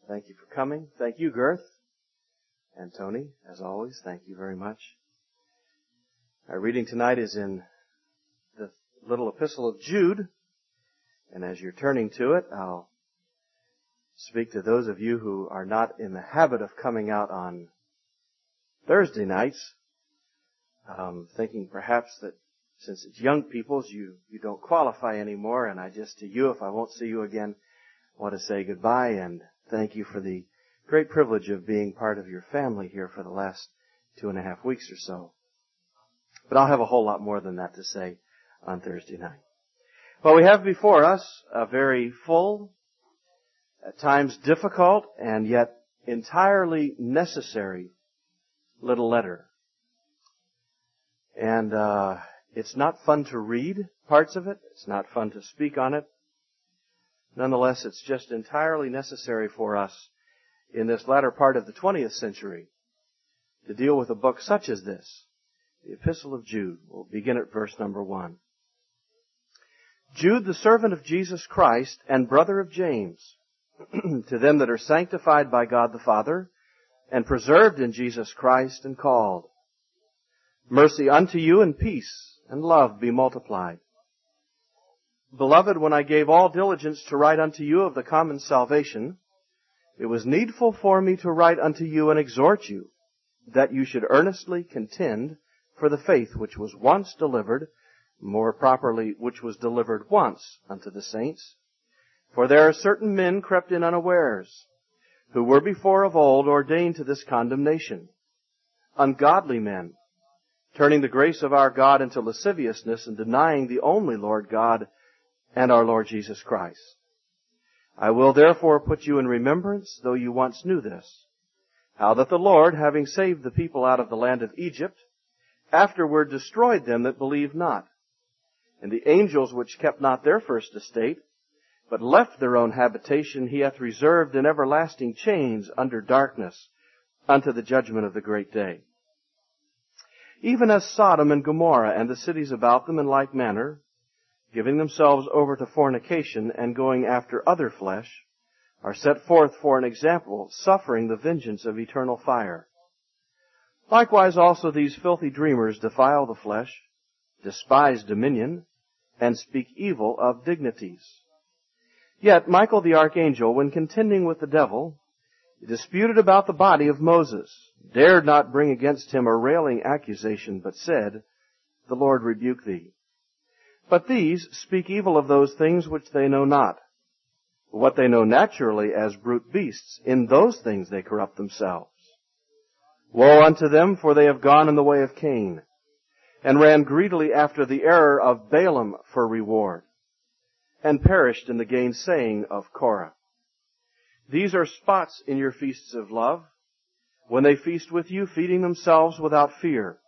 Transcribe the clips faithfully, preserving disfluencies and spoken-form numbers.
Thank you for coming. Thank you, Girth. And Tony, as always, thank you very much. Our reading tonight is in the little epistle of Jude. And as you're turning to it, I'll speak to those of you who are not in the habit of coming out on Thursday nights, um, thinking perhaps that since it's young people's, you, you don't qualify anymore. And I just, to you, if I won't see you again, want to say goodbye and thank you for the great privilege of being part of your family here for the last two and a half weeks or so. But I'll have a whole lot more than that to say on Thursday night. Well, we have before us a very full, at times difficult, and yet entirely necessary little letter. And uh it's not fun to read parts of it. It's not fun to speak on it. Nonetheless, it's just entirely necessary for us in this latter part of the twentieth century to deal with a book such as this, the Epistle of Jude. We'll begin at verse number one. Jude, the servant of Jesus Christ and brother of James, to them that are sanctified by God the Father and preserved in Jesus Christ and called. Mercy unto you and peace and love be multiplied. Beloved, when I gave all diligence to write unto you of the common salvation, it was needful for me to write unto you and exhort you, that you should earnestly contend for the faith which was once delivered, more properly, which was delivered once unto the saints. For there are certain men crept in unawares, who were before of old ordained to this condemnation, ungodly men, turning the grace of our God into lasciviousness and denying the only Lord God and our Lord Jesus Christ. I will therefore put you in remembrance, though you once knew this, how that the Lord, having saved the people out of the land of Egypt, afterward destroyed them that believed not. And the angels which kept not their first estate, but left their own habitation, he hath reserved in everlasting chains under darkness unto the judgment of the great day. Even as Sodom and Gomorrah and the cities about them in like manner, giving themselves over to fornication and going after other flesh, are set forth for an example, suffering the vengeance of eternal fire. Likewise also these filthy dreamers defile the flesh, despise dominion, and speak evil of dignities. Yet Michael the archangel, when contending with the devil, disputed about the body of Moses, dared not bring against him a railing accusation, but said, The Lord rebuke thee. But these speak evil of those things which they know not. What they know naturally as brute beasts, in those things they corrupt themselves. Woe unto them, for they have gone in the way of Cain, and ran greedily after the error of Balaam for reward, and perished in the gainsaying of Korah. These are spots in your feasts of love, when they feast with you, feeding themselves without fear.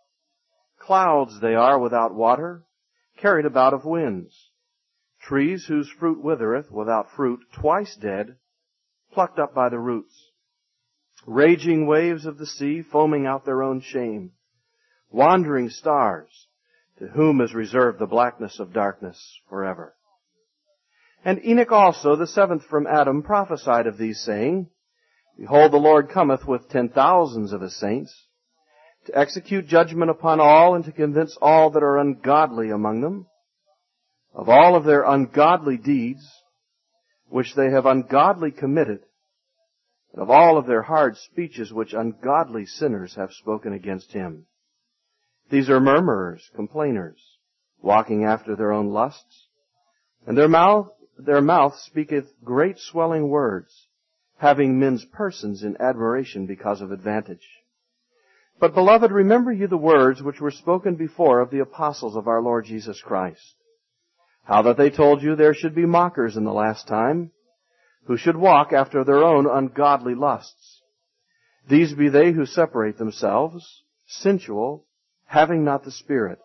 Clouds they are without water, carried about of winds. Trees whose fruit withereth, without fruit, twice dead, plucked up by the roots. Raging waves of the sea, foaming out their own shame. Wandering stars, to whom is reserved the blackness of darkness forever. And Enoch also, the seventh from Adam, prophesied of these, saying, Behold, the Lord cometh with ten thousands of his saints, to execute judgment upon all, and to convince all that are ungodly among them, of all of their ungodly deeds, which they have ungodly committed, and of all of their hard speeches which ungodly sinners have spoken against him. These are murmurers, complainers, walking after their own lusts, and their mouth Their mouth speaketh great swelling words, having men's persons in admiration because of advantage. But, beloved, remember ye the words which were spoken before of the apostles of our Lord Jesus Christ, how that they told you there should be mockers in the last time, who should walk after their own ungodly lusts. These be they who separate themselves, sensual, having not the Spirit.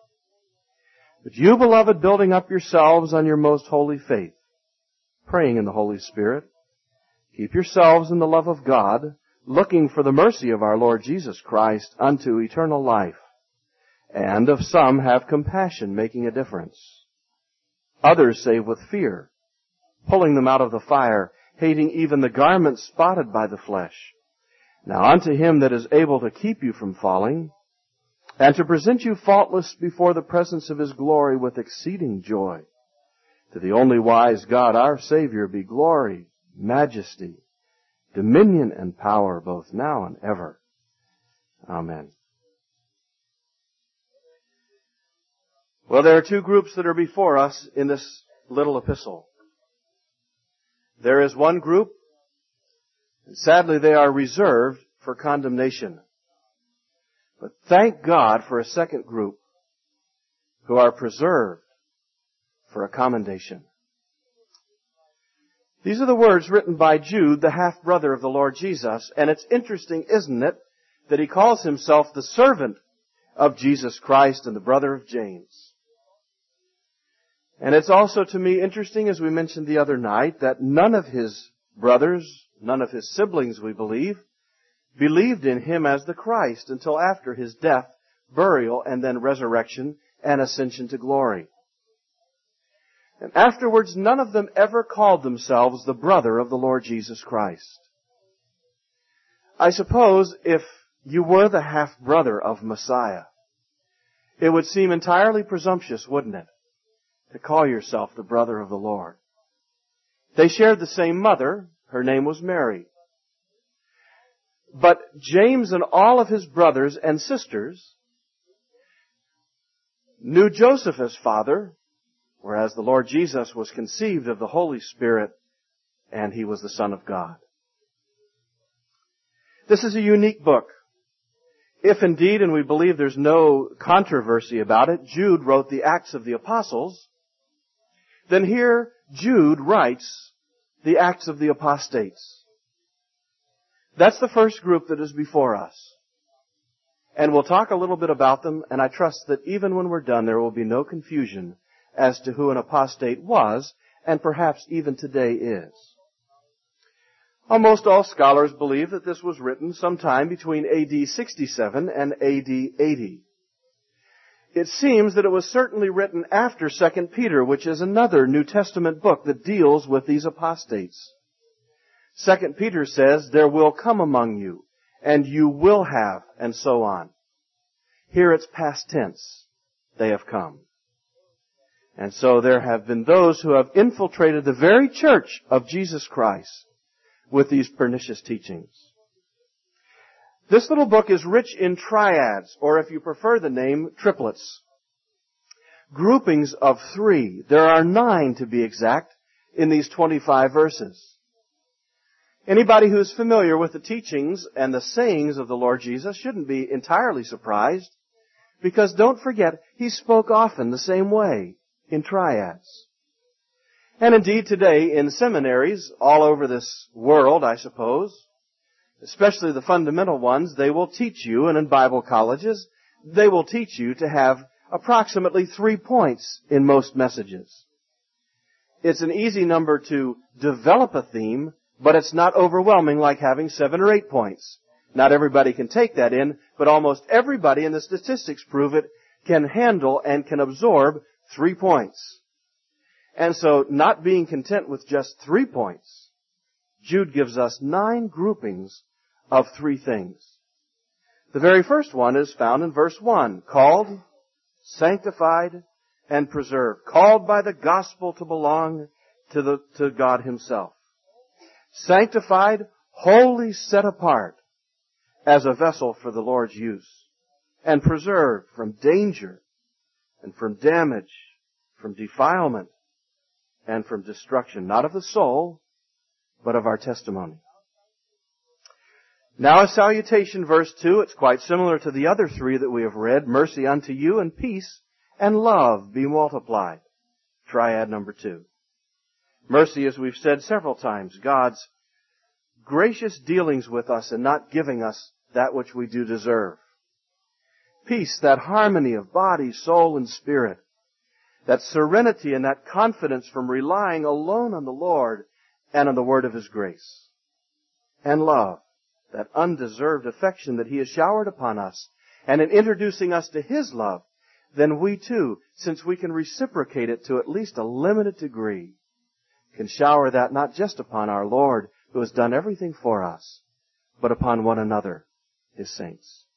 But you, beloved, building up yourselves on your most holy faith, praying in the Holy Spirit, keep yourselves in the love of God, looking for the mercy of our Lord Jesus Christ unto eternal life. And of some have compassion, making a difference. Others save with fear, pulling them out of the fire, hating even the garment spotted by the flesh. Now unto him that is able to keep you from falling, and to present you faultless before the presence of his glory with exceeding joy. To the only wise God, our Savior, be glory, majesty, dominion, and power, both now and ever. Amen. Well, there are two groups that are before us in this little epistle. There is one group, and sadly they are reserved for condemnation. But thank God for a second group who are preserved for a commendation. These are the words written by Jude, the half-brother of the Lord Jesus, and it's interesting, isn't it, that he calls himself the servant of Jesus Christ and the brother of James. And it's also to me interesting, as we mentioned the other night, that none of his brothers, none of his siblings, we believe, believed in him as the Christ until after his death, burial, and then resurrection and ascension to glory. And afterwards, none of them ever called themselves the brother of the Lord Jesus Christ. I suppose if you were the half-brother of Messiah, it would seem entirely presumptuous, wouldn't it, to call yourself the brother of the Lord. They shared the same mother. Her name was Mary. But James and all of his brothers and sisters knew Joseph as father, whereas the Lord Jesus was conceived of the Holy Spirit and he was the Son of God. This is a unique book. If indeed, and we believe there's no controversy about it, Jude wrote the Acts of the Apostles, then here Jude writes the Acts of the Apostates. That's the first group that is before us. And we'll talk a little bit about them, and I trust that even when we're done, there will be no confusion as to who an apostate was, and perhaps even today is. Almost all scholars believe that this was written sometime between A D sixty-seven and A D eighty. It seems that it was certainly written after Second Peter, which is another New Testament book that deals with these apostates. Second Peter says, there will come among you, and you will have, and so on. Here it's past tense. They have come. And so there have been those who have infiltrated the very church of Jesus Christ with these pernicious teachings. This little book is rich in triads, or if you prefer the name, triplets. Groupings of three. There are nine to be exact in these twenty-five verses. Anybody who is familiar with the teachings and the sayings of the Lord Jesus shouldn't be entirely surprised, because don't forget, he spoke often the same way, in triads. And indeed today in seminaries all over this world, I suppose, especially the fundamental ones, they will teach you, and in Bible colleges, they will teach you to have approximately three points in most messages. It's an easy number to develop a theme, but it's not overwhelming like having seven or eight points. Not everybody can take that in, but almost everybody, and the statistics prove it, can handle and can absorb three points. And so, not being content with just three points, Jude gives us nine groupings of three things. The very first one is found in verse one, called, sanctified, and preserved. Called by the gospel to belong to the, to God himself. Sanctified, wholly set apart as a vessel for the Lord's use. And preserved from danger and from damage, from defilement, and from destruction, not of the soul, but of our testimony. Now a salutation, verse two, it's quite similar to the other three that we have read. Mercy unto you, and peace, and love be multiplied. Triad number two. Mercy, as we've said several times, God's gracious dealings with us and not giving us that which we do deserve. Peace, that harmony of body, soul, and spirit. That serenity and that confidence from relying alone on the Lord and on the word of his grace. And love, that undeserved affection that he has showered upon us. And in introducing us to his love, then we too, since we can reciprocate it to at least a limited degree, can shower that not just upon our Lord, who has done everything for us, but upon one another, His saints.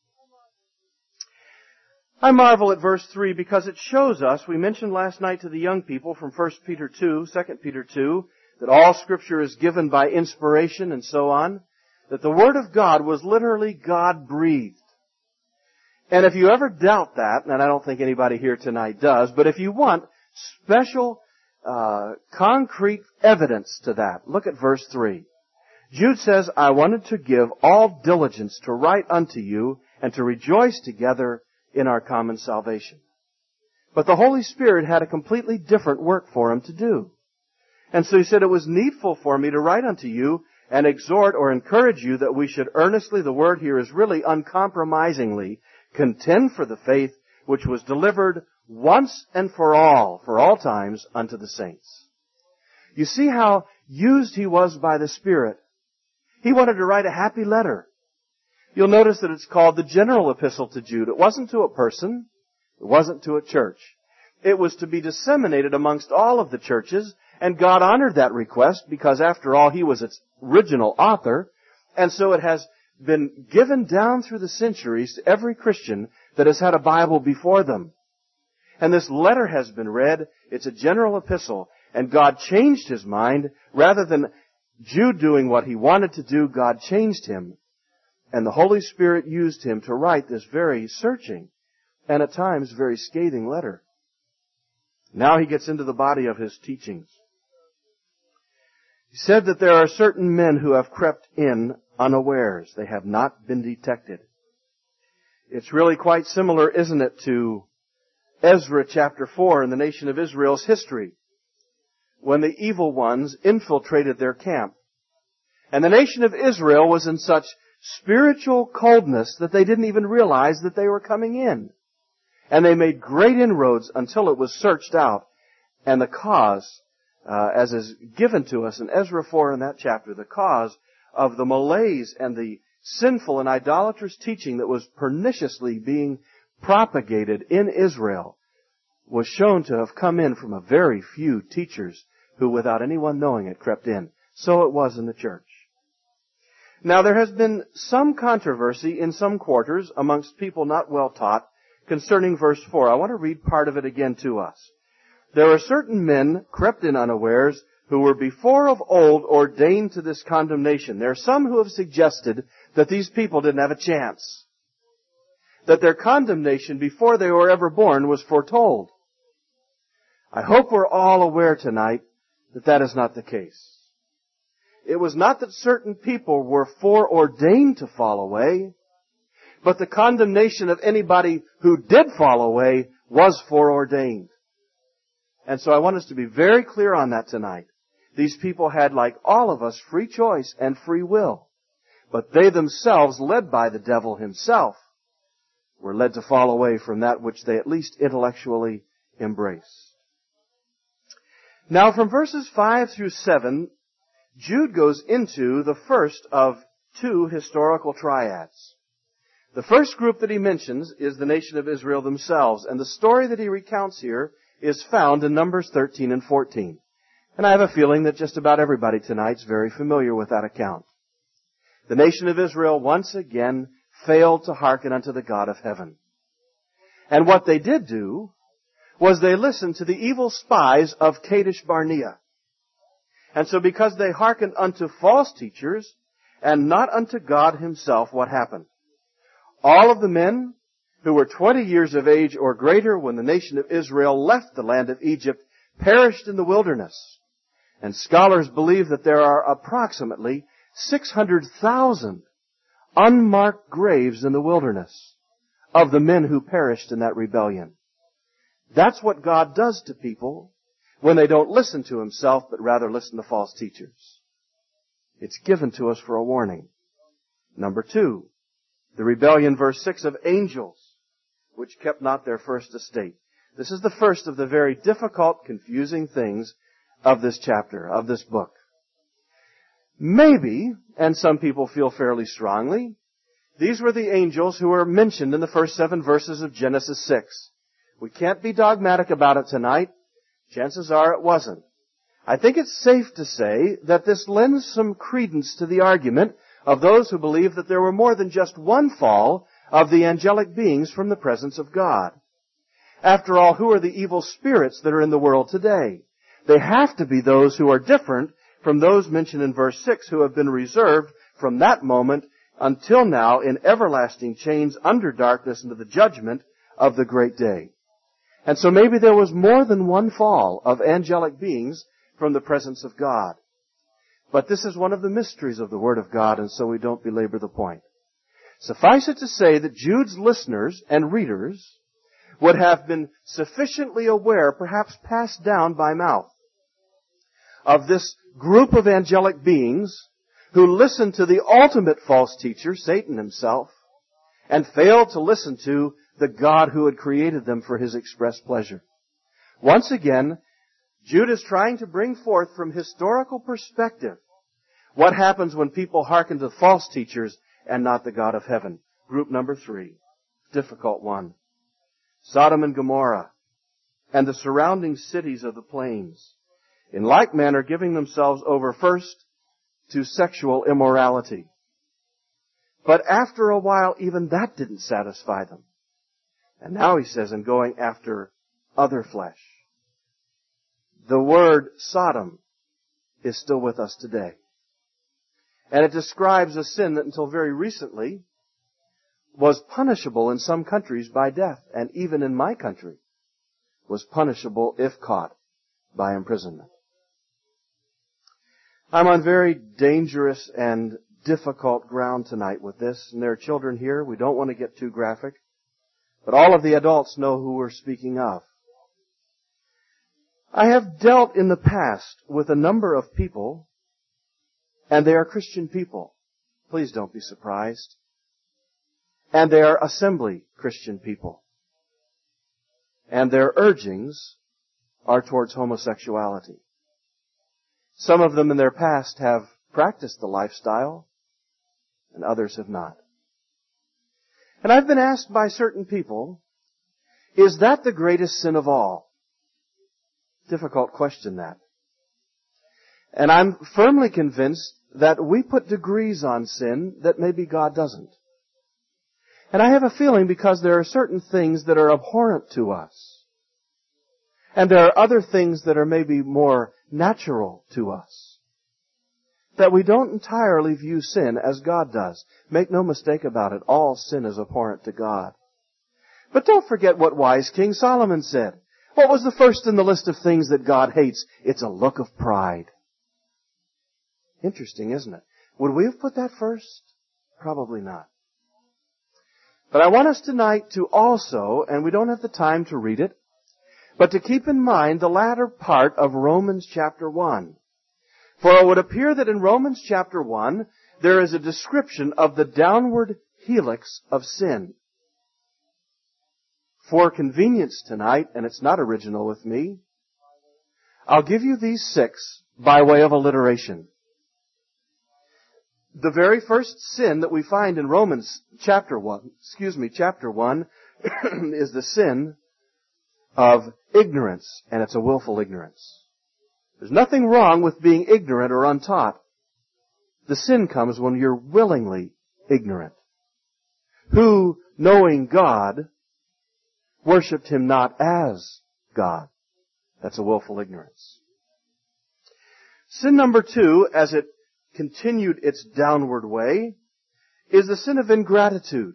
I marvel at verse three because it shows us, we mentioned last night to the young people from First Peter two, Second Peter two, that all Scripture is given by inspiration and so on, that the Word of God was literally God-breathed. And if you ever doubt that, and I don't think anybody here tonight does, but if you want special, uh, concrete evidence to that, look at verse three. Jude says, I wanted to give all diligence to write unto you and to rejoice together in our common salvation. But the Holy Spirit had a completely different work for Him to do. And so He said, it was needful for me to write unto you and exhort or encourage you that we should earnestly, the word here is really uncompromisingly, contend for the faith which was delivered once and for all, for all times, unto the saints. You see how used he was by the Spirit. He wanted to write a happy letter. You'll notice that it's called the general epistle to Jude. It wasn't to a person. It wasn't to a church. It was to be disseminated amongst all of the churches, and God honored that request because, after all, He was its original author, and so it has been given down through the centuries to every Christian that has had a Bible before them. And this letter has been read. It's a general epistle, and God changed His mind. Rather than Jude doing what he wanted to do, God changed him, and the Holy Spirit used him to write this very searching and at times very scathing letter. Now he gets into the body of his teachings. He said that there are certain men who have crept in unawares. They have not been detected. It's really quite similar, isn't it, to Ezra chapter four in the nation of Israel's history, when the evil ones infiltrated their camp. And the nation of Israel was in such spiritual coldness that they didn't even realize that they were coming in. And they made great inroads until it was searched out. And the cause, uh, as is given to us in Ezra four in that chapter, the cause of the malaise and the sinful and idolatrous teaching that was perniciously being propagated in Israel was shown to have come in from a very few teachers who, without anyone knowing it, crept in. So it was in the church. Now, there has been some controversy in some quarters amongst people not well taught concerning verse four. I want to read part of it again to us. There are certain men crept in unawares who were before of old ordained to this condemnation. There are some who have suggested that these people didn't have a chance, that their condemnation before they were ever born was foretold. I hope we're all aware tonight that that is not the case. It was not that certain people were foreordained to fall away, but the condemnation of anybody who did fall away was foreordained. And so I want us to be very clear on that tonight. These people had, like all of us, free choice and free will. But they themselves, led by the devil himself, were led to fall away from that which they at least intellectually embrace. Now, from verses five through seven, Jude goes into the first of two historical triads. The first group that he mentions is the nation of Israel themselves, and the story that he recounts here is found in Numbers thirteen and fourteen. And I have a feeling that just about everybody tonight is very familiar with that account. The nation of Israel once again failed to hearken unto the God of heaven. And what they did do was they listened to the evil spies of Kadesh Barnea. And so because they hearkened unto false teachers and not unto God Himself, what happened? All of the men who were twenty years of age or greater when the nation of Israel left the land of Egypt perished in the wilderness. And scholars believe that there are approximately six hundred thousand unmarked graves in the wilderness of the men who perished in that rebellion. That's what God does to people when they don't listen to Himself, but rather listen to false teachers. It's given to us for a warning. Number two, the rebellion, verse six, of angels, which kept not their first estate. This is the first of the very difficult, confusing things of this chapter, of this book. Maybe, and some people feel fairly strongly, these were the angels who are mentioned in the first seven verses of Genesis six. We can't be dogmatic about it tonight. Chances are it wasn't. I think it's safe to say that this lends some credence to the argument of those who believe that there were more than just one fall of the angelic beings from the presence of God. After all, who are the evil spirits that are in the world today? They have to be those who are different from those mentioned in verse six, who have been reserved from that moment until now in everlasting chains under darkness into the judgment of the great day. And so maybe there was more than one fall of angelic beings from the presence of God. But this is one of the mysteries of the Word of God, and so we don't belabor the point. Suffice it to say that Jude's listeners and readers would have been sufficiently aware, perhaps passed down by mouth, of this group of angelic beings who listened to the ultimate false teacher, Satan himself, and failed to listen to the God who had created them for His express pleasure. Once again, Jude is trying to bring forth from historical perspective what happens when people hearken to false teachers and not the God of heaven. Group number three, difficult one. Sodom and Gomorrah and the surrounding cities of the plains, in like manner giving themselves over first to sexual immorality. But after a while, even that didn't satisfy them. And now he says, and going after other flesh. The word Sodom is still with us today. And it describes a sin that until very recently was punishable in some countries by death, and even in my country was punishable if caught by imprisonment. I'm on very dangerous and difficult ground tonight with this, and there are children here. We don't want to get too graphic, but all of the adults know who we're speaking of. I have dealt in the past with a number of people, and they are Christian people. Please don't be surprised. And they are assembly Christian people. And their urgings are towards homosexuality. Some of them in their past have practiced the lifestyle, and others have not. And I've been asked by certain people, is that the greatest sin of all? Difficult question, that. And I'm firmly convinced that we put degrees on sin that maybe God doesn't. And I have a feeling because there are certain things that are abhorrent to us, and there are other things that are maybe more natural to us, that we don't entirely view sin as God does. Make no mistake about it, all sin is abhorrent to God. But don't forget what wise King Solomon said. What was the first in the list of things that God hates? It's a look of pride. Interesting, isn't it? Would we have put that first? Probably not. But I want us tonight to also, and we don't have the time to read it, but to keep in mind the latter part of Romans chapter one. For it would appear that in Romans chapter one, there is a description of the downward helix of sin. For convenience tonight, and it's not original with me, I'll give you these six by way of alliteration. The very first sin that we find in Romans chapter one, excuse me, chapter one, is the sin of ignorance, and it's a willful ignorance. There's nothing wrong with being ignorant or untaught. The sin comes when you're willingly ignorant. Who, knowing God, worshipped Him not as God. That's a willful ignorance. Sin number two, as it continued its downward way, is the sin of ingratitude.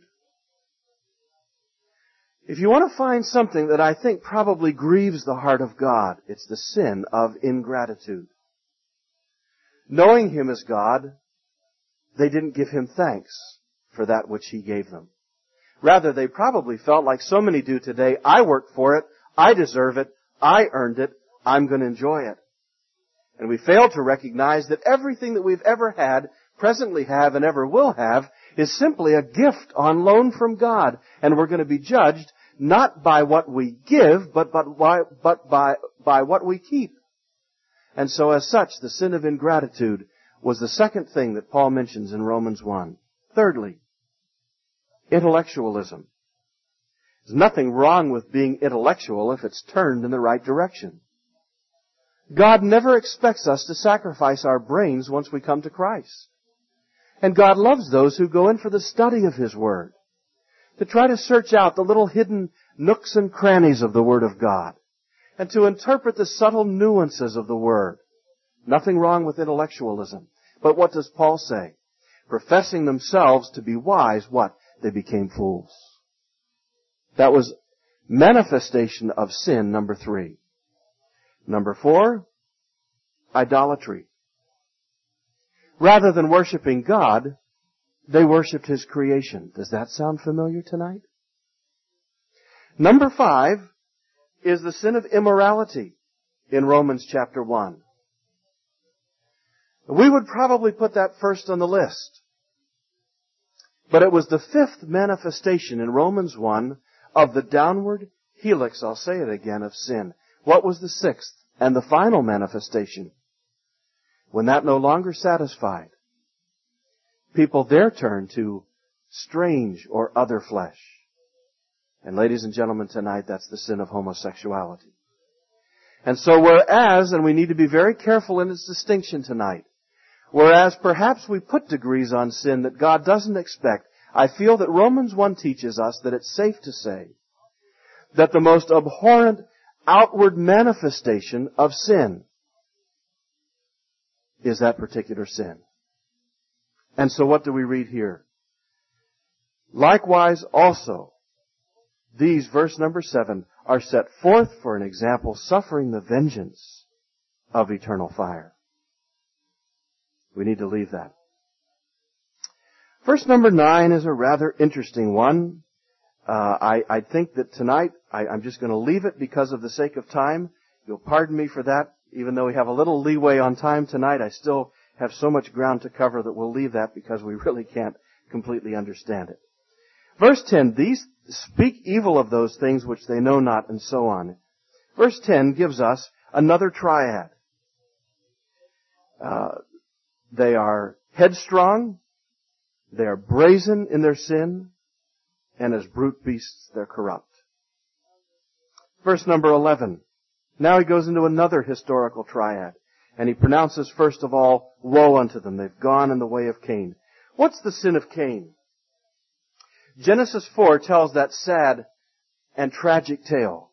If you want to find something that I think probably grieves the heart of God, it's the sin of ingratitude. Knowing Him as God, they didn't give Him thanks for that which He gave them. Rather, they probably felt like so many do today, I worked for it, I deserve it, I earned it, I'm going to enjoy it. And we fail to recognize that everything that we've ever had, presently have, and ever will have is simply a gift on loan from God. And we're going to be judged not by what we give, but, but, by, but by, by what we keep. And so as such, the sin of ingratitude was the second thing that Paul mentions in Romans one. Thirdly, intellectualism. There's nothing wrong with being intellectual if it's turned in the right direction. God never expects us to sacrifice our brains once we come to Christ. And God loves those who go in for the study of His Word, to try to search out the little hidden nooks and crannies of the Word of God, and to interpret the subtle nuances of the Word. Nothing wrong with intellectualism. But what does Paul say? Professing themselves to be wise, what? They became fools. That was manifestation of sin, number three. Number four, idolatry. Rather than worshiping God, they worshiped His creation. Does that sound familiar tonight? Number five is the sin of immorality in Romans chapter one. We would probably put that first on the list. But it was the fifth manifestation in Romans one of the downward helix, I'll say it again, of sin. What was the sixth and the final manifestation? When that no longer satisfied, people there turned to strange or other flesh. And ladies and gentlemen, tonight that's the sin of homosexuality. And so whereas, and we need to be very careful in its distinction tonight, whereas perhaps we put degrees on sin that God doesn't expect, I feel that Romans one teaches us that it's safe to say that the most abhorrent outward manifestation of sin is that particular sin. And so what do we read here? Likewise also, these, verse number seven, are set forth for an example, suffering the vengeance of eternal fire. We need to leave that. Verse number nine is a rather interesting one. Uh, I, I think that tonight, I, I'm just going to leave it because of the sake of time. You'll pardon me for that. Even though we have a little leeway on time tonight, I still have so much ground to cover that we'll leave that because we really can't completely understand it. Verse ten, these speak evil of those things which they know not, and so on. Verse ten gives us another triad. Uh, they are headstrong, they are brazen in their sin, and as brute beasts they're corrupt. Verse number eleven. Now he goes into another historical triad, and he pronounces first of all, woe unto them. They've gone in the way of Cain. What's the sin of Cain? Genesis four tells that sad and tragic tale.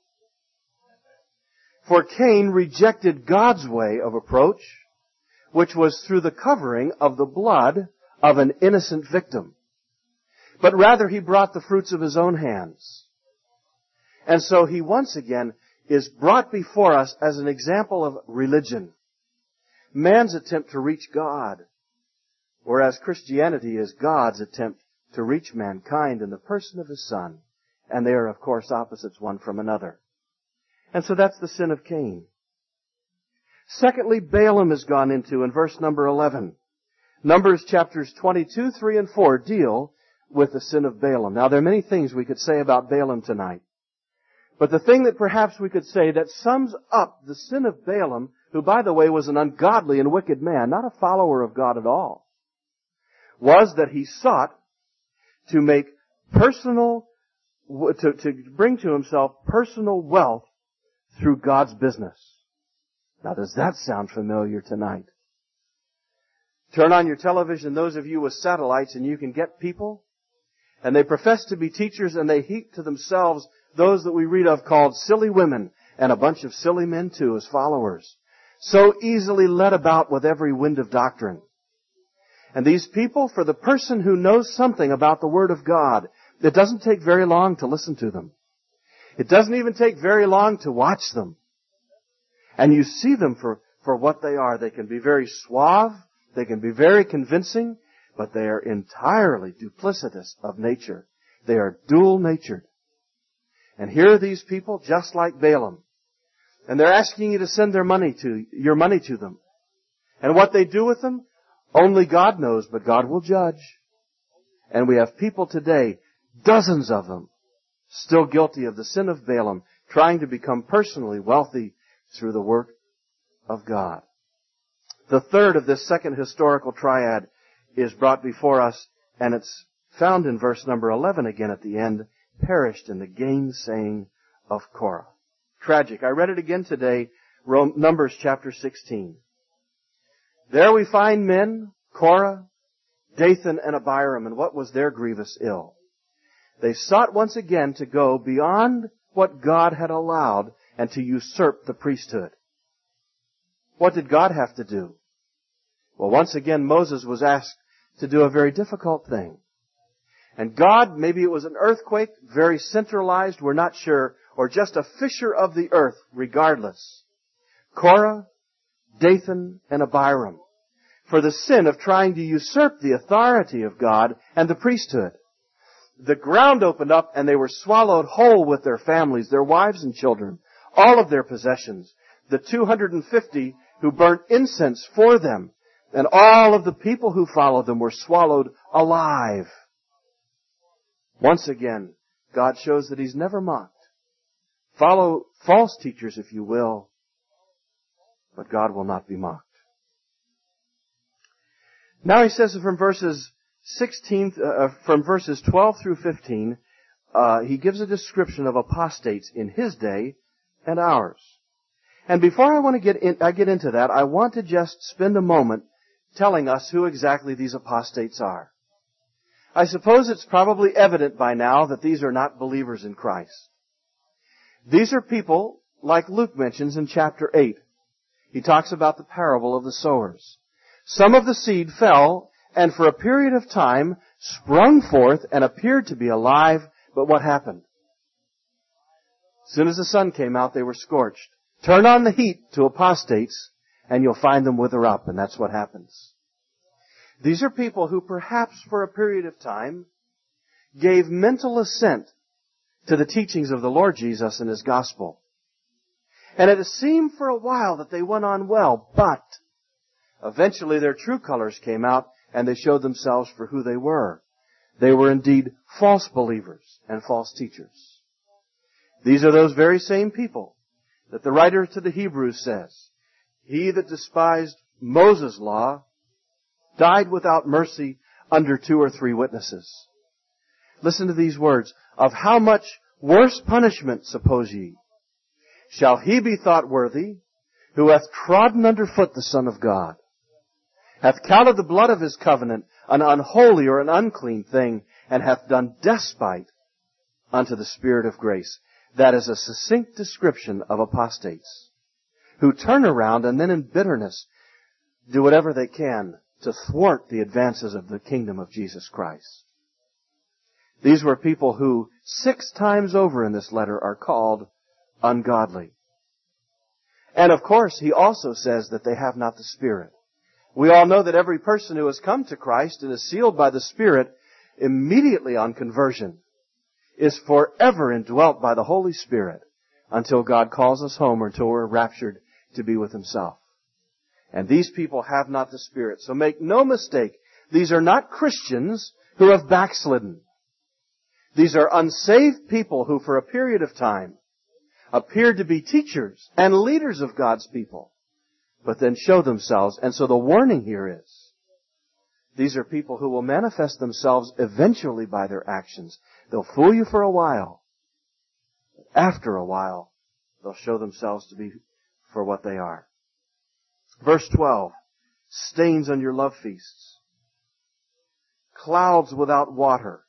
For Cain rejected God's way of approach, which was through the covering of the blood of an innocent victim. But rather he brought the fruits of his own hands. And so he once again is brought before us as an example of religion. Man's attempt to reach God, whereas Christianity is God's attempt to reach mankind in the person of His Son. And they are, of course, opposites one from another. And so that's the sin of Cain. Secondly, Balaam is gone into in verse number eleven. Numbers chapters twenty-two, three, and four deal with the sin of Balaam. Now, there are many things we could say about Balaam tonight. But the thing that perhaps we could say that sums up the sin of Balaam, who, by the way, was an ungodly and wicked man, not a follower of God at all, was that he sought to make personal, to, to bring to himself personal wealth through God's business. Now, does that sound familiar tonight? Turn on your television, those of you with satellites, and you can get people, and they profess to be teachers, and they heap to themselves those that we read of called silly women, and a bunch of silly men too as followers. So easily led about with every wind of doctrine. And these people, for the person who knows something about the Word of God, it doesn't take very long to listen to them. It doesn't even take very long to watch them. And you see them for, for what they are. They can be very suave, they can be very convincing, but they are entirely duplicitous of nature. They are dual-natured. And here are these people just like Balaam. And they're asking you to send their money to, your money to them. And what they do with them, only God knows, but God will judge. And we have people today, dozens of them, still guilty of the sin of Balaam, trying to become personally wealthy through the work of God. The third of this second historical triad is brought before us, and it's found in verse number eleven again at the end, perished in the gainsaying of Korah. Tragic. I read it again today Numbers chapter sixteen. There we find men, Korah, Dathan, and Abiram, and what was their grievous ill? They sought once again to go beyond what God had allowed and to usurp the priesthood. What did God have to do? Well, once again, Moses was asked to do a very difficult thing. And God, maybe it was an earthquake, very centralized, we're not sure, or just a fissure of the earth, regardless. Korah, Dathan, and Abiram, for the sin of trying to usurp the authority of God and the priesthood. The ground opened up and they were swallowed whole with their families, their wives and children, all of their possessions. The two hundred fifty who burnt incense for them, and all of the people who followed them were swallowed alive. Once again, God shows that He's never mocked. Follow false teachers if you will, but God will not be mocked. Now He says from verses sixteen, uh, from verses twelve through fifteen, uh, He gives a description of apostates in His day and ours. And before I want to get in, I get into that, I want to just spend a moment telling us who exactly these apostates are. I suppose it's probably evident by now that these are not believers in Christ. These are people like Luke mentions in chapter eight. He talks about the parable of the sowers. Some of the seed fell and for a period of time sprung forth and appeared to be alive, but what happened? As soon as the sun came out, they were scorched. Turn on the heat to apostates and you'll find them wither up, and that's what happens. These are people who perhaps for a period of time gave mental assent to the teachings of the Lord Jesus and His gospel. And it seemed for a while that they went on well, but eventually their true colors came out and they showed themselves for who they were. They were indeed false believers and false teachers. These are those very same people that the writer to the Hebrews says, He that despised Moses' law died without mercy under two or three witnesses. Listen to these words. Of how much worse punishment, suppose ye, shall he be thought worthy, who hath trodden under foot the Son of God, hath counted the blood of His covenant an unholy or an unclean thing, and hath done despite unto the Spirit of grace. That is a succinct description of apostates, who turn around and then in bitterness do whatever they can to thwart the advances of the kingdom of Jesus Christ. These were people who six times over in this letter are called ungodly. And of course, he also says that they have not the Spirit. We all know that every person who has come to Christ and is sealed by the Spirit immediately on conversion is forever indwelt by the Holy Spirit until God calls us home or until we're raptured to be with Himself. And these people have not the Spirit. So make no mistake, these are not Christians who have backslidden. These are unsaved people who for a period of time appeared to be teachers and leaders of God's people, but then show themselves. And so the warning here is, these are people who will manifest themselves eventually by their actions. They'll fool you for a while. After a while, they'll show themselves to be for what they are. Verse twelve, stains on your love feasts, clouds without water,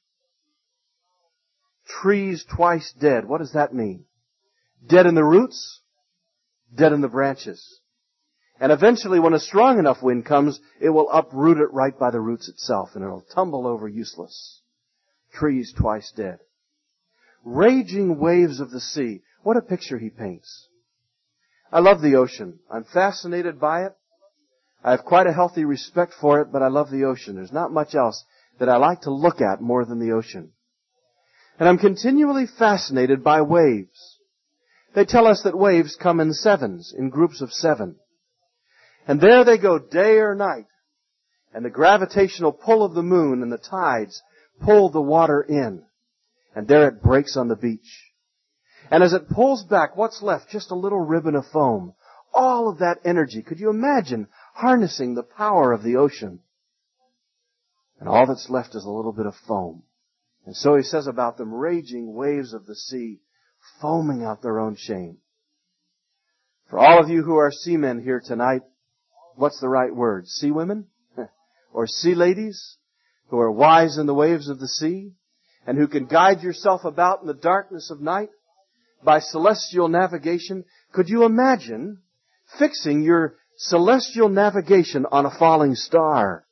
trees twice dead. What does that mean? Dead in the roots, dead in the branches. And eventually when a strong enough wind comes, it will uproot it right by the roots itself and it'll tumble over useless. Trees twice dead. Raging waves of the sea. What a picture he paints. I love the ocean. I'm fascinated by it. I have quite a healthy respect for it, but I love the ocean. There's not much else that I like to look at more than the ocean. And I'm continually fascinated by waves. They tell us that waves come in sevens, in groups of seven. And there they go day or night. And the gravitational pull of the moon and the tides pull the water in. And there it breaks on the beach. And as it pulls back, what's left? Just a little ribbon of foam. All of that energy. Could you imagine harnessing the power of the ocean? And all that's left is a little bit of foam. And so he says about them, raging waves of the sea, foaming out their own shame. For all of you who are seamen here tonight, what's the right word? Sea women? Or sea ladies? Who are wise in the waves of the sea? And who can guide yourself about in the darkness of night by celestial navigation? Could you imagine fixing your celestial navigation on a falling star?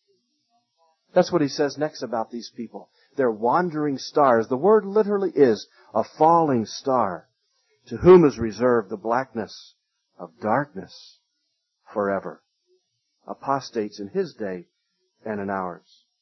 That's what he says next about these people. They're wandering stars. The word literally is a falling star, to whom is reserved the blackness of darkness forever. Apostates in his day and in ours.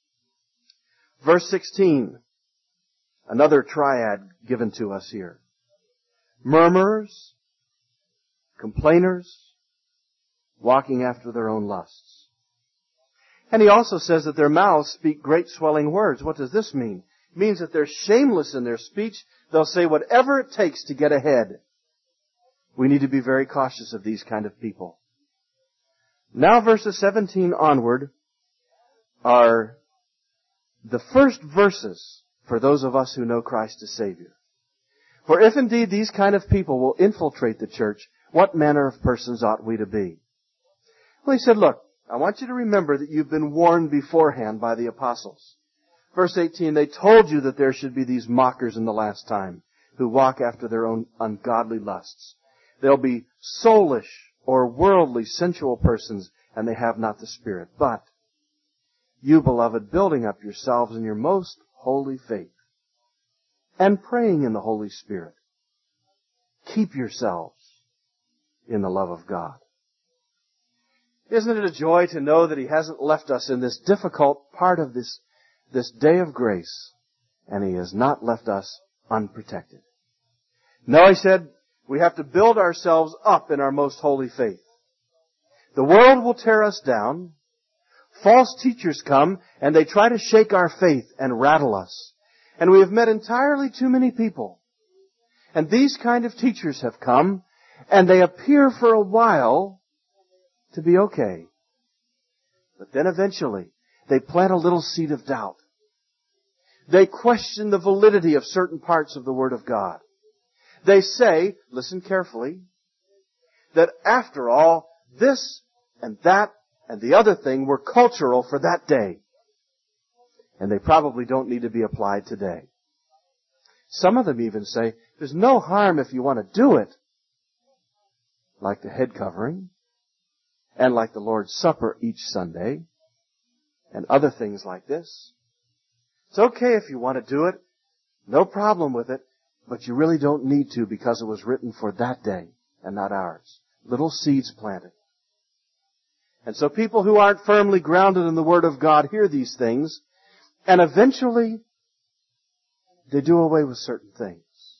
Verse sixteen, another triad given to us here. Murmurers, complainers, walking after their own lusts. And he also says that their mouths speak great swelling words. What does this mean? It means that they're shameless in their speech. They'll say whatever it takes to get ahead. We need to be very cautious of these kind of people. Now verses seventeen onward are the first verses for those of us who know Christ as Savior. For if indeed these kind of people will infiltrate the church, what manner of persons ought we to be? Well, he said, look, I want you to remember that you've been warned beforehand by the apostles. Verse eighteen, they told you that there should be these mockers in the last time who walk after their own ungodly lusts. They'll be soulish or worldly, sensual persons, and they have not the Spirit. But you, beloved, building up yourselves in your most holy faith and praying in the Holy Spirit, keep yourselves in the love of God. Isn't it a joy to know that He hasn't left us in this difficult part of this, this day of grace, and He has not left us unprotected? No, He said, we have to build ourselves up in our most holy faith. The world will tear us down. False teachers come and they try to shake our faith and rattle us. And we have met entirely too many people. And these kind of teachers have come and they appear for a while to be okay. But then eventually they plant a little seed of doubt. They question the validity of certain parts of the Word of God. They say, listen carefully, that after all, this and that and the other thing were cultural for that day. And they probably don't need to be applied today. Some of them even say, there's no harm if you want to do it. Like the head covering, and like the Lord's Supper each Sunday, and other things like this. It's okay if you want to do it, no problem with it, but you really don't need to because it was written for that day and not ours. Little seeds planted. And so people who aren't firmly grounded in the Word of God hear these things, and eventually they do away with certain things.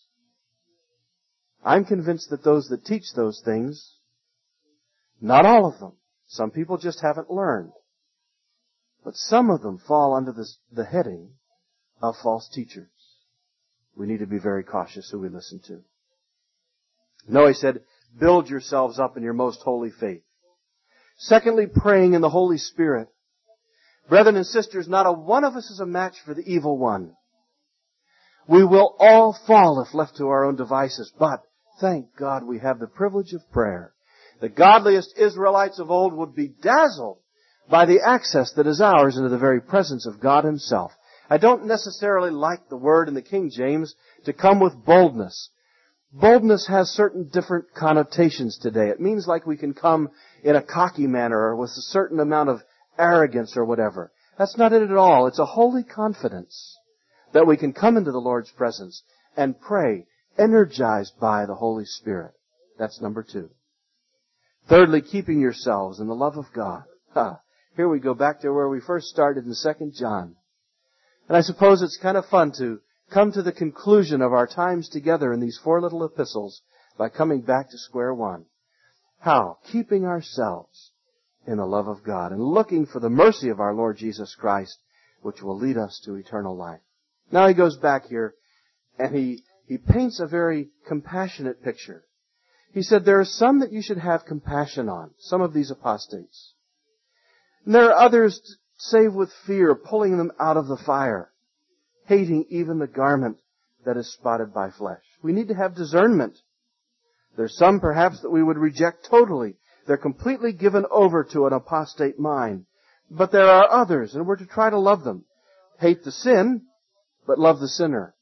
I'm convinced that those that teach those things, not all of them, some people just haven't learned, but some of them fall under this, the heading of false teachers. We need to be very cautious who we listen to. No, he said, build yourselves up in your most holy faith. Secondly, praying in the Holy Spirit. Brethren and sisters, not a one of us is a match for the evil one. We will all fall if left to our own devices, but thank God we have the privilege of prayer. The godliest Israelites of old would be dazzled by the access that is ours into the very presence of God Himself. I don't necessarily like the word in the King James to come with boldness. Boldness has certain different connotations today. It means like we can come in a cocky manner or with a certain amount of arrogance or whatever. That's not it at all. It's a holy confidence that we can come into the Lord's presence and pray, energized by the Holy Spirit. That's number two. Thirdly, keeping yourselves in the love of God. Ha. Here we go back to where we first started in Second John. And I suppose it's kind of fun to come to the conclusion of our times together in these four little epistles by coming back to square one. How? Keeping ourselves in the love of God and looking for the mercy of our Lord Jesus Christ, which will lead us to eternal life. Now he goes back here and he, he paints a very compassionate picture. He said, there are some that you should have compassion on, some of these apostates. And there are others, save with fear, pulling them out of the fire, hating even the garment that is spotted by flesh. We need to have discernment. There's some perhaps that we would reject totally. They're completely given over to an apostate mind. But there are others, and we're to try to love them. Hate the sin, but love the sinner.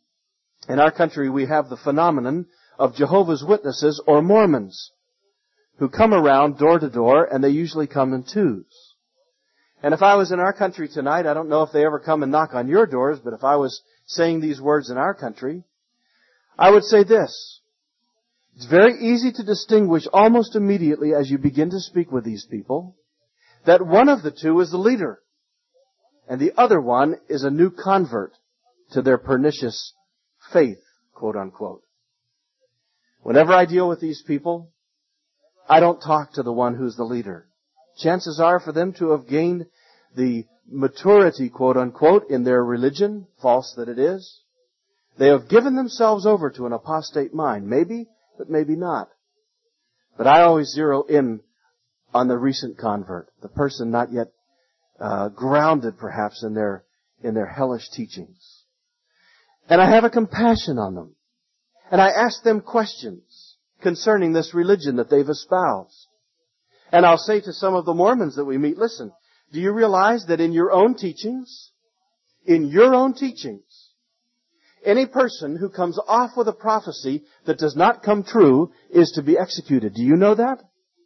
In our country, we have the phenomenon of Jehovah's Witnesses or Mormons who come around door to door, and they usually come in twos. And if I was in our country tonight, I don't know if they ever come and knock on your doors, but if I was saying these words in our country, I would say this. It's very easy to distinguish almost immediately as you begin to speak with these people that one of the two is the leader and the other one is a new convert to their pernicious faith, quote unquote. Whenever I deal with these people, I don't talk to the one who's the leader. Chances are for them to have gained the maturity, quote unquote, in their religion, false that it is. They have given themselves over to an apostate mind. Maybe, but maybe not. But I always zero in on the recent convert, the person not yet uh, grounded perhaps in their in their hellish teachings. And I have a compassion on them. And I ask them questions concerning this religion that they've espoused. And I'll say to some of the Mormons that we meet, listen, do you realize that in your own teachings, in your own teachings, any person who comes off with a prophecy that does not come true is to be executed? Do you know that?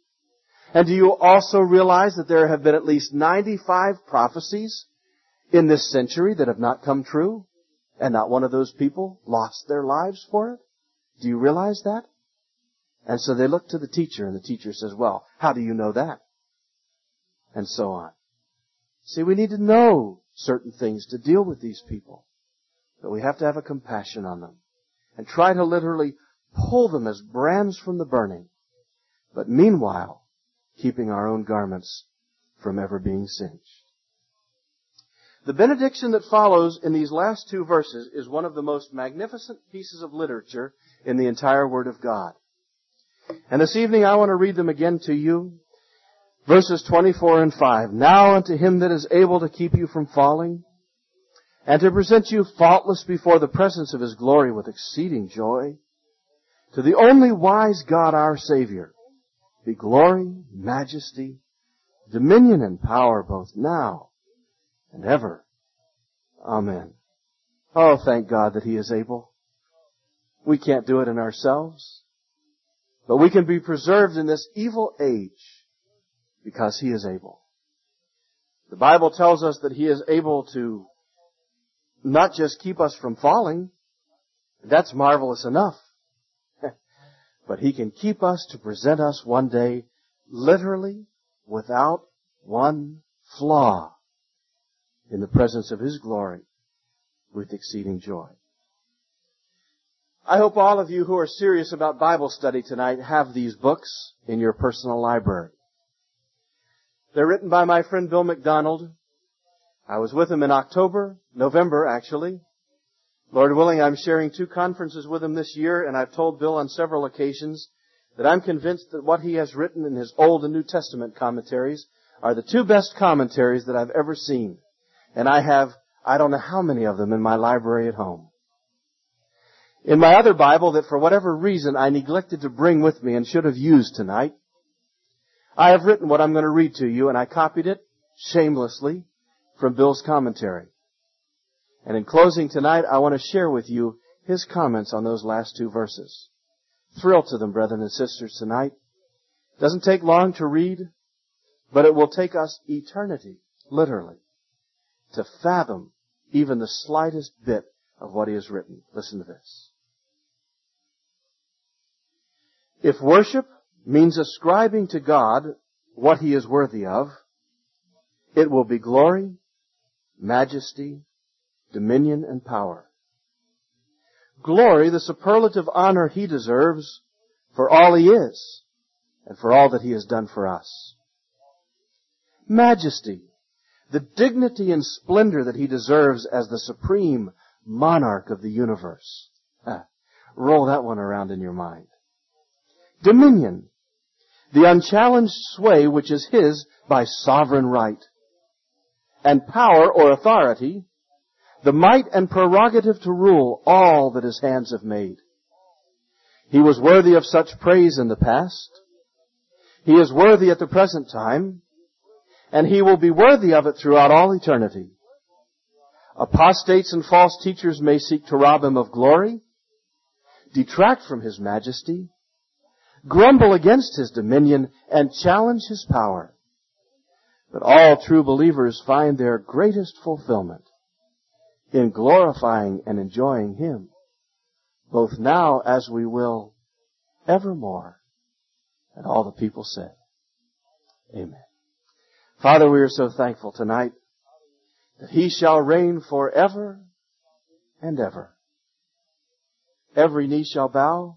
And do you also realize that there have been at least ninety-five prophecies in this century that have not come true? And not one of those people lost their lives for it? Do you realize that? And so they look to the teacher, and the teacher says, well, how do you know that? And so on. See, we need to know certain things to deal with these people. But we have to have a compassion on them and try to literally pull them as brands from the burning. But meanwhile, keeping our own garments from ever being singed. The benediction that follows in these last two verses is one of the most magnificent pieces of literature in the entire Word of God. And this evening I want to read them again to you. Verses twenty-four and five. Now unto Him that is able to keep you from falling, and to present you faultless before the presence of His glory with exceeding joy, to the only wise God our Savior, be glory, majesty, dominion, and power both now and ever. Amen. Oh, thank God that He is able. We can't do it in ourselves, but we can be preserved in this evil age because He is able. The Bible tells us that He is able to not just keep us from falling. That's marvelous enough. But He can keep us to present us one day literally without one flaw in the presence of His glory with exceeding joy. I hope all of you who are serious about Bible study tonight have these books in your personal library. They're written by my friend Bill McDonald. I was with him in October, November actually. Lord willing, I'm sharing two conferences with him this year, and I've told Bill on several occasions that I'm convinced that what he has written in his Old and New Testament commentaries are the two best commentaries that I've ever seen. And I have, I don't know how many of them in my library at home. In my other Bible that for whatever reason I neglected to bring with me and should have used tonight, I have written what I'm going to read to you, and I copied it shamelessly from Bill's commentary. And in closing tonight, I want to share with you his comments on those last two verses. Thrill to them, brethren and sisters, tonight. It doesn't take long to read, but it will take us eternity, literally, to fathom even the slightest bit of what he has written. Listen to this. If worship means ascribing to God what He is worthy of, it will be glory, majesty, dominion, and power. Glory, the superlative honor He deserves for all He is and for all that He has done for us. Majesty, the dignity and splendor that He deserves as the supreme monarch of the universe. Ah, roll that one around in your mind. Dominion, the unchallenged sway which is His by sovereign right. And power or authority, the might and prerogative to rule all that His hands have made. He was worthy of such praise in the past. He is worthy at the present time, and He will be worthy of it throughout all eternity. Apostates and false teachers may seek to rob Him of glory, detract from His majesty, grumble against His dominion, and challenge His power. But all true believers find their greatest fulfillment in glorifying and enjoying Him, both now as we will evermore. And all the people said, Amen. Father, we are so thankful tonight that He shall reign forever and ever. Every knee shall bow.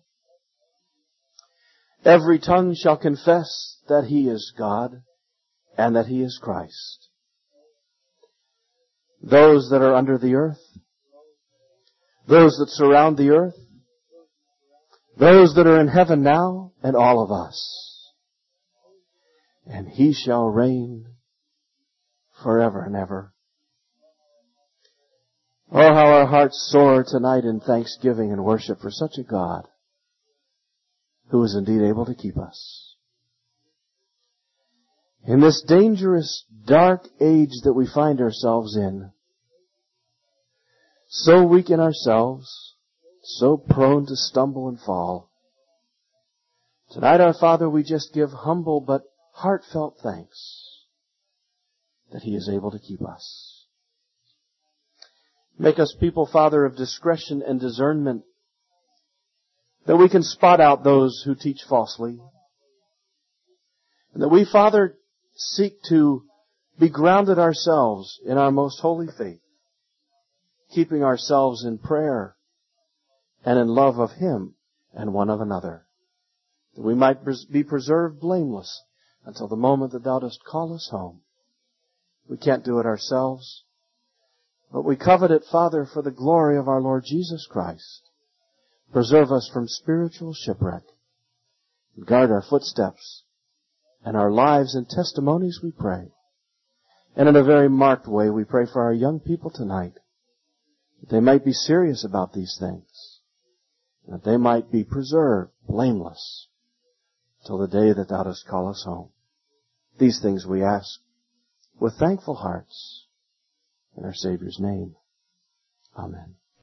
Every tongue shall confess that He is God and that He is Christ. Those that are under the earth, those that surround the earth, those that are in heaven now, and all of us. And He shall reign forever and ever. Oh, how our hearts soar tonight in thanksgiving and worship for such a God who is indeed able to keep us. In this dangerous, dark age that we find ourselves in, so weak in ourselves, so prone to stumble and fall, tonight, our Father, we just give humble but heartfelt thanks that He is able to keep us. Make us people, Father, of discretion and discernment, that we can spot out those who teach falsely, and that we, Father, seek to be grounded ourselves in our most holy faith, keeping ourselves in prayer and in love of Him and one of another, that we might be preserved blameless until the moment that Thou dost call us home. We can't do it ourselves, but we covet it, Father, for the glory of our Lord Jesus Christ. Preserve us from spiritual shipwreck. Guard our footsteps and our lives and testimonies, we pray. And in a very marked way, we pray for our young people tonight, that they might be serious about these things, that they might be preserved blameless till the day that Thou dost call us home. These things we ask with thankful hearts in our Savior's name. Amen.